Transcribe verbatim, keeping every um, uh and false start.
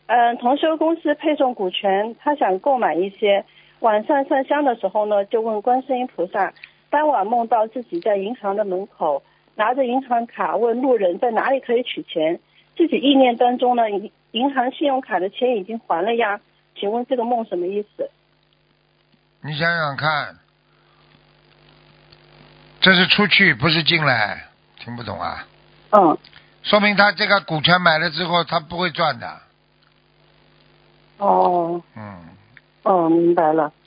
嗯，同修公司配送股权，他想购买一些。晚上上香的时候呢，就问观世音菩萨。当晚梦到自己在银行的门口，拿着银行卡问路人在哪里可以取钱。自己意念当中呢，银银行信用卡的钱已经还了呀。请问这个梦什么意思？ 你想想看，这是出去不是进来，听不懂啊？ 嗯。 说明他这个股权买了之后，他不会赚的。 哦。 嗯。 哦，明白了。